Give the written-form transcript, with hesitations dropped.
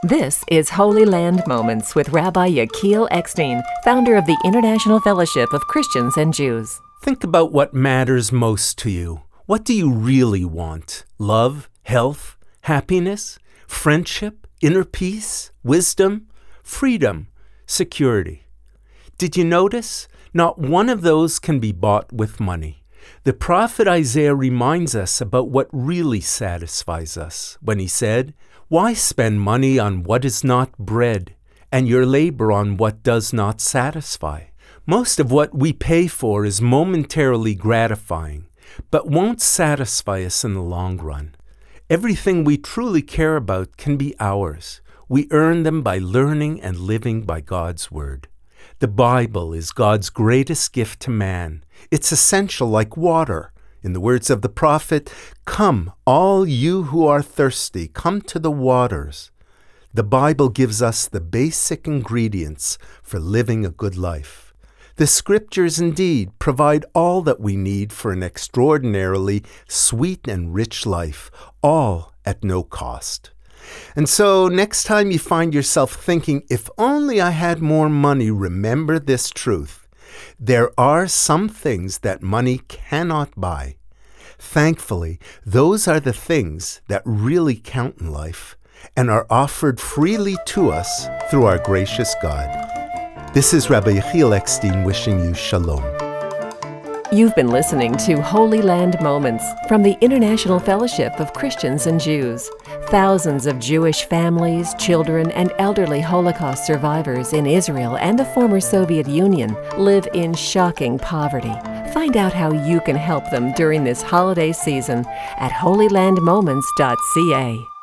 This is Holy Land Moments with Rabbi Yechiel Eckstein, founder of the International Fellowship of Christians and Jews. Think about what matters most to you. What do you really want? Love, health, happiness, friendship, inner peace, wisdom, freedom, security. Did you notice? Not one of those can be bought with money. The prophet Isaiah reminds us about what really satisfies us when he said, "Why spend money on what is not bread, and your labor on what does not satisfy?" Most of what we pay for is momentarily gratifying, but won't satisfy us in the long run. Everything we truly care about can be ours. We earn them by learning and living by God's Word. The Bible is God's greatest gift to man. It's essential like water. In the words of the prophet, "Come, all you who are thirsty, come to the waters." The Bible gives us the basic ingredients for living a good life. The Scriptures indeed provide all that we need for an extraordinarily sweet and rich life, all at no cost. And so next time you find yourself thinking, if only I had more money, remember this truth. There are some things that money cannot buy. Thankfully, those are the things that really count in life and are offered freely to us through our gracious God. This is Rabbi Yechiel Eckstein wishing you shalom. You've been listening to Holy Land Moments from the International Fellowship of Christians and Jews. Thousands of Jewish families, children, and elderly Holocaust survivors in Israel and the former Soviet Union live in shocking poverty. Find out how you can help them during this holiday season at holylandmoments.ca.